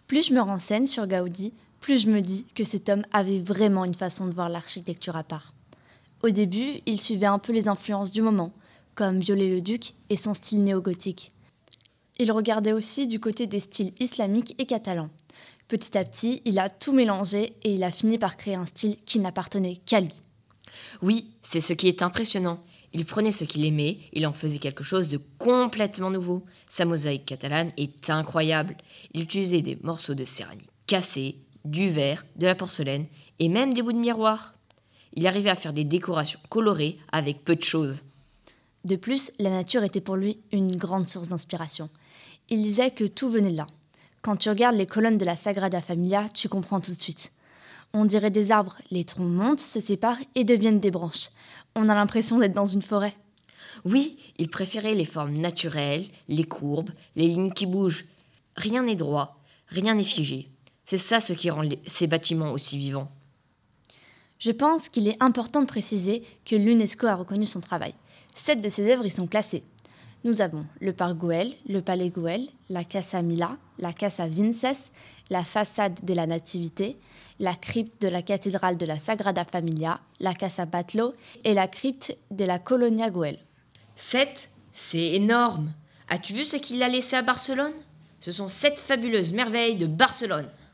Plus je me renseigne sur Gaudi, plus je me dis que cet homme avait vraiment une façon de voir l'architecture à part. Au début, il suivait un peu les influences du moment, comme Viollet-le-Duc et son style néo-gothique. Il regardait aussi du côté des styles islamiques et catalans. Petit à petit, il a tout mélangé et il a fini par créer un style qui n'appartenait qu'à lui. Oui, c'est ce qui est impressionnant. Il prenait ce qu'il aimait, il en faisait quelque chose de complètement nouveau. Sa mosaïque catalane est incroyable. Il utilisait des morceaux de céramique cassés, du verre, de la porcelaine et même des bouts de miroir. Il arrivait à faire des décorations colorées avec peu de choses. De plus, la nature était pour lui une grande source d'inspiration. Il disait que tout venait de là. Quand tu regardes les colonnes de la Sagrada Familia, tu comprends tout de suite. On dirait des arbres, les troncs montent, se séparent et deviennent des branches. On a l'impression d'être dans une forêt. Oui, il préférait les formes naturelles, les courbes, les lignes qui bougent. Rien n'est droit, rien n'est figé. C'est ça ce qui rend ces bâtiments aussi vivants. Je pense qu'il est important de préciser que l'UNESCO a reconnu son travail. 7 de ses œuvres y sont classées. Nous avons le parc Güell, le palais Güell, la Casa Mila, la Casa Vinces, la façade de la Nativité, la crypte de la cathédrale de la Sagrada Familia, la Casa Batlló et la crypte de la Colonia Güell. 7, c'est énorme. As-tu vu ce qu'il a laissé à Barcelone ? Ce sont 7 fabuleuses merveilles de Barcelone.